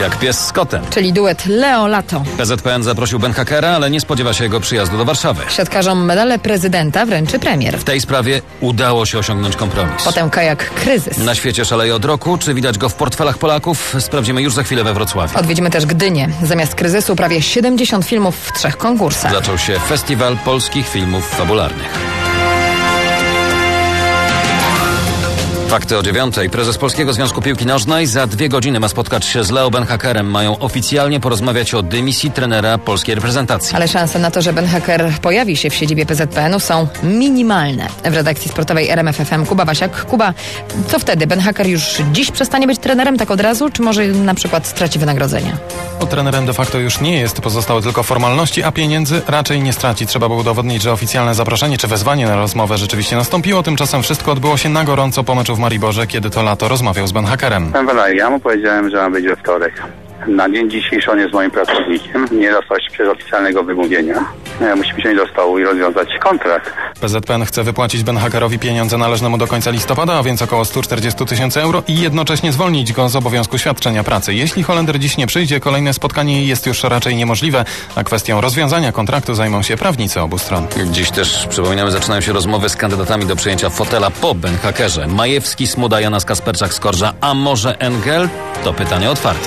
Jak pies z kotem. Czyli duet Leo-Lato. PZPN zaprosił Ben Hackera, ale nie spodziewa się jego przyjazdu do Warszawy. Siatkarzom medale prezydenta wręczy premier. W tej sprawie udało się osiągnąć kompromis. Potem kajak Kryzys. Na świecie szaleje od roku. Czy widać go w portfelach Polaków? Sprawdzimy już za chwilę we Wrocławiu. Odwiedzimy też Gdynię. Zamiast Kryzysu prawie 70 filmów w 3 konkursach. Zaczął się Festiwal Polskich Filmów Fabularnych. Fakty o 9:00. Prezes Polskiego Związku Piłki Nożnej za 2 godziny ma spotkać się z Leo Ben Hackerem. Mają oficjalnie porozmawiać o dymisji trenera polskiej reprezentacji. Ale szanse na to, że Ben Hacker pojawi się w siedzibie PZPN-u są minimalne. W redakcji sportowej RMF FM Kuba Wasiak. Kuba, co wtedy? Ben Hacker już dziś przestanie być trenerem tak od razu, czy może na przykład straci wynagrodzenie? Trenerem de facto już nie jest, pozostały tylko formalności, a pieniędzy raczej nie straci. Trzeba było udowodnić, że oficjalne zaproszenie czy wezwanie na rozmowę rzeczywiście nastąpiło. Tymczasem wszystko odbyło się na gorąco po meczu w Mariborze, kiedy to Lato rozmawiał z Ben Hackerem. Ja mu powiedziałem, że ma być we wtorek. Na dzień dzisiejszy on jest moim pracownikiem. Nie dostał się przez oficjalnego wymówienia. Musimy siąść do stołu i rozwiązać kontrakt. PZPN chce wypłacić Ben Hackerowi pieniądze należne mu do końca listopada, a więc około 140 000 euro i jednocześnie zwolnić go z obowiązku świadczenia pracy. Jeśli Holender dziś nie przyjdzie, kolejne spotkanie jest już raczej niemożliwe, a kwestią rozwiązania kontraktu zajmą się prawnicy obu stron. Dziś też, przypominamy, zaczynają się rozmowy z kandydatami do przejęcia fotela po Ben Hackerze. Majewski, Smuda, Janas, Kasperczak, Skorża, a może Engel? To pytanie otwarte.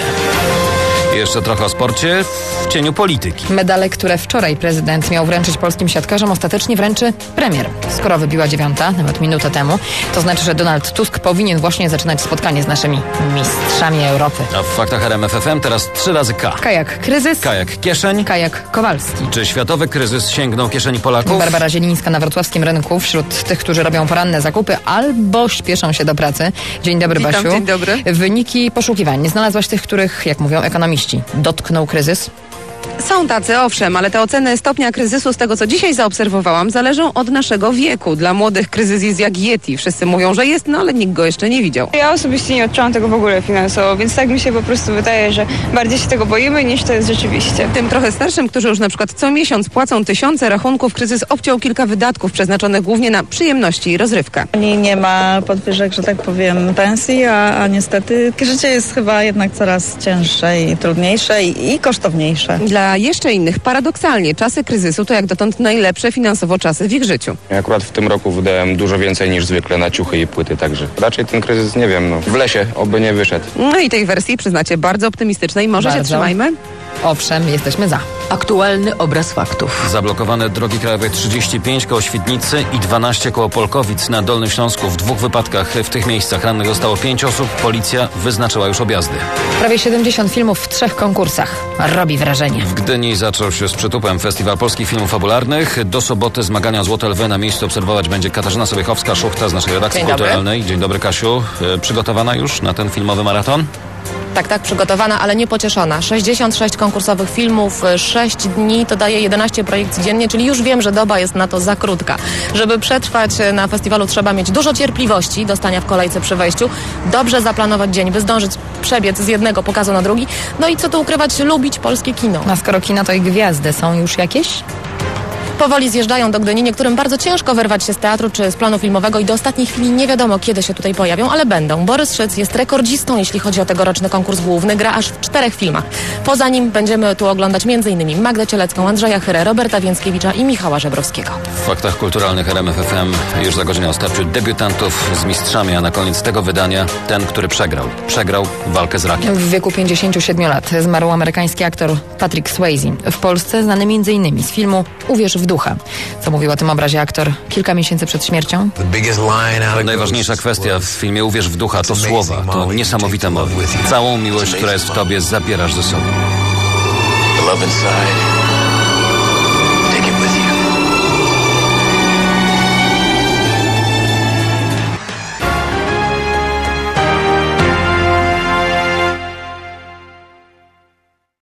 Jeszcze trochę o sporcie w cieniu polityki. Medale, które wczoraj prezydent miał wręczyć polskim siatkarzom, ostatecznie wręczy premier. Skoro wybiła 9:00, nawet minutę temu, to znaczy, że Donald Tusk powinien właśnie zaczynać spotkanie z naszymi mistrzami Europy. A w faktach RMF FM teraz 3 razy K. Kajak Kryzys. Kajak Kieszeń. Kajak Kowalski. Czy światowy kryzys sięgnął kieszeni Polaków? Barbara Zielińska na wrocławskim rynku wśród tych, którzy robią poranne zakupy albo śpieszą się do pracy. Dzień dobry, Witam, Basiu. dzień dobry. Wyniki poszukiwań. Nie znalazłaś tych, których, jak mówią ekonomiści, dotknął kryzys? Są tacy, owszem, ale te oceny stopnia kryzysu, z tego co dzisiaj zaobserwowałam, zależą od naszego wieku. Dla młodych kryzys jest jak Yeti. Wszyscy mówią, że jest, no ale nikt go jeszcze nie widział. Ja osobiście nie odczułam tego w ogóle finansowo, więc tak mi się po prostu wydaje, że bardziej się tego boimy, niż to jest rzeczywiście. Tym trochę starszym, którzy już na przykład co miesiąc płacą tysiące rachunków, kryzys obciął kilka wydatków przeznaczonych głównie na przyjemności i rozrywkę. Nie ma podwyżek, że tak powiem, pensji, a niestety życie jest chyba jednak coraz cięższe i trudniejsze i kosztowniejsze. Dla jeszcze innych, paradoksalnie, czasy kryzysu to jak dotąd najlepsze finansowo czasy w ich życiu. Ja akurat w tym roku wydałem dużo więcej niż zwykle na ciuchy i płyty, także raczej ten kryzys, nie wiem, w lesie oby nie wyszedł. No i tej wersji przyznacie bardzo optymistycznej. Może się trzymajmy? Owszem, jesteśmy za. Aktualny obraz faktów. Zablokowane drogi krajowe 35 koło Świdnicy i 12 koło Polkowic na Dolnym Śląsku. W 2 wypadkach w tych miejscach rannych zostało 5 osób. Policja wyznaczyła już objazdy. Prawie 70 filmów w 3 konkursach. Robi wrażenie. W Gdyni zaczął się z przytupem Festiwal Polskich Filmów Fabularnych. Do soboty zmagania Złote Lwy. Na miejscu obserwować będzie Katarzyna Sobiechowska-Szuchta z naszej redakcji kulturalnej. Dzień dobry, Kasiu. Przygotowana już na ten filmowy maraton? Tak, przygotowana, ale niepocieszona. 66 konkursowych filmów, 6 dni, to daje 11 projekcji dziennie, czyli już wiem, że doba jest na to za krótka. Żeby przetrwać na festiwalu, trzeba mieć dużo cierpliwości do stania w kolejce przy wejściu, dobrze zaplanować dzień, by zdążyć przebiec z jednego pokazu na drugi. No i co tu ukrywać, lubić polskie kino. A skoro kina, to i gwiazdy są już jakieś? Powoli zjeżdżają do Gdyni, niektórym bardzo ciężko wyrwać się z teatru czy z planu filmowego i do ostatniej chwili nie wiadomo, kiedy się tutaj pojawią, ale będą. Borys Szyc jest rekordzistą, jeśli chodzi o tegoroczny konkurs główny, gra aż w 4 filmach. Poza nim będziemy tu oglądać m.in. Magdę Cielecką, Andrzeja Chyrę, Roberta Więckiewicza i Michała Żebrowskiego. W faktach kulturalnych RMF FM już za godzinę o starciu debiutantów z mistrzami, a na koniec tego wydania ten, który przegrał. Przegrał walkę z rakiem. W wieku 57 lat zmarł amerykański aktor Patrick Swayze. W Polsce znany m.in. z filmu Uwierz w ducha. Co mówił o tym obrazie aktor kilka miesięcy przed śmiercią? Najważniejsza kwestia w filmie Uwierz w ducha to słowa, to niesamowite mowy. Całą miłość, która jest w tobie, zabierasz ze sobą.